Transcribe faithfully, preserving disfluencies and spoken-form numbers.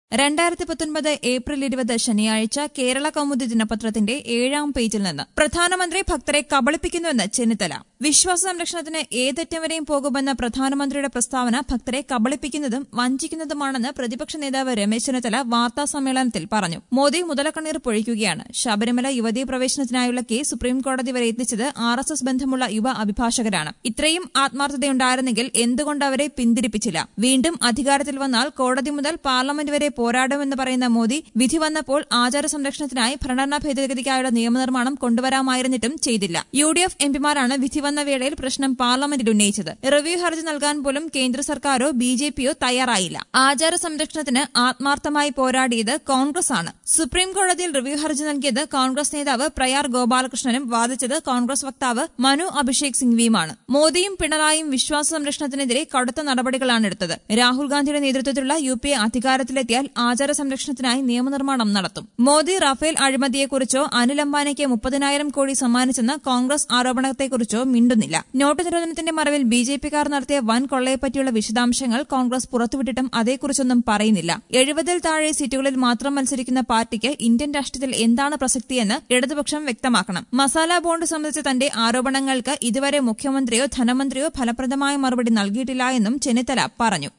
രണ്ടായിരത്തി പത്തൊൻപത് ഏപ്രിൽ ഇരുപത് ശനിയാഴ്ച കേരള കൗമുദി ദിനപത്രത്തിന്റെ ഏഴാം പേജിൽ നിന്ന് പ്രധാനമന്ത്രി ഭക്തരെ കബളിപ്പിക്കുന്നുവെന്ന് ചെന്നിത്തല. വിശ്വാസ സംരക്ഷണത്തിന് ഏതറ്റം വരെയും പോകുമെന്ന പ്രധാനമന്ത്രിയുടെ പ്രസ്താവന ഭക്തരെ കബളിപ്പിക്കുന്നതും വഞ്ചിക്കുന്നതുമാണെന്ന് പ്രതിപക്ഷ നേതാവ് രമേശ് ചെന്നിത്തല വാർത്താസമ്മേളനത്തിൽ പറഞ്ഞു. മോദി മുതലക്കണ്ണീർ പൊഴിക്കുകയാണ്. ശബരിമല യുവതീ പ്രവേശനത്തിനായുള്ള കേസ് സുപ്രീംകോടതി വരെ എത്തിച്ചത് ആർ എസ് എസ് ബന്ധമുള്ള യുവ അഭിഭാഷകരാണ്. ഇത്രയും ആത്മാർത്ഥതയുണ്ടായിരുന്നെങ്കിൽ എന്തുകൊണ്ട് അവരെ പിന്തിരിപ്പിച്ചില്ല? വീണ്ടും അധികാരത്തിൽ വന്നാൽ കോടതി മുതൽ പാർലമെന്റ് വരെ പോരാടുമെന്ന് പറയുന്ന മോദി വിധി വന്നപ്പോൾ ആചാര സംരക്ഷണത്തിനായി ഭരണഘടനാ ഭേദഗതിക്കായുള്ള നിയമനിർമ്മാണം കൊണ്ടുവരാമായിരുന്നിട്ടും ചെയ്തില്ല. യു ഡി എഫ് എംപിമാരാണ് വിധി വന്ന വേളയിൽ പ്രശ്നം പാർലമെന്റിൽ ഉന്നയിച്ചത്. റിവ്യൂ ഹർജി നൽകാൻ പോലും കേന്ദ്ര സർക്കാരോ ബി ജെ പിയോ തയ്യാറായില്ല. ആചാര സംരക്ഷണത്തിന് ആത്മാർത്ഥമായി പോരാടിയത് കോൺഗ്രസ് ആണ്. സുപ്രീംകോടതിയിൽ റിവ്യൂ ഹർജി നൽകിയത് കോൺഗ്രസ് നേതാവ് പ്രയാർ ഗോപാലകൃഷ്ണനും വാദിച്ചത് കോൺഗ്രസ് വക്താവ് മനു അഭിഷേക് സിംഗ്വിയുമാണ്. മോദിയും പിണറായിയും വിശ്വാസ സംരക്ഷണത്തിനെതിരെ കടുത്ത നടപടികളാണ് എടുത്തത്. രാഹുൽ ഗാന്ധിയുടെ നേതൃത്വത്തിലുള്ള യു പി എ അധികാരത്തിലെത്തിയാൽ ആചാര സംരക്ഷണത്തിനായി നിയമനിർമ്മാണം നടത്തും. മോദി റഫേൽ അഴിമതിയെക്കുറിച്ചോ അനിൽ അംബാനിക്ക് മുപ്പതിനായിരം കോടി സമ്മാനിച്ചെന്ന കോൺഗ്രസ് ആരോപണത്തെക്കുറിച്ചോ മിണ്ടുന്നില്ല. നോട്ട് നിരോധനത്തിന്റെ മറവിൽ ബി ജെ പിക്കാർ നടത്തിയ വൻ കൊള്ളയെപ്പറ്റിയുള്ള വിശദാംശങ്ങൾ കോൺഗ്രസ് പുറത്തുവിട്ടിട്ടും അതേക്കുറിച്ചൊന്നും പറയുന്നില്ല. എഴുപതിൽ താഴെ സീറ്റുകളിൽ മാത്രം മത്സരിക്കുന്ന പാർട്ടിക്ക് ഇന്ത്യൻ രാഷ്ട്രീയത്തിൽ എന്താണ് പ്രസക്തിയെന്ന് ഇടതുപക്ഷം വ്യക്തമാക്കണം. മസാല ബോണ്ട് സംബന്ധിച്ച തന്റെ ആരോപണങ്ങൾക്ക് ഇതുവരെ മുഖ്യമന്ത്രിയോ ധനമന്ത്രിയോ ഫലപ്രദമായ മറുപടി നൽകിയിട്ടില്ല എന്നും ചെന്നിത്തല പറഞ്ഞു.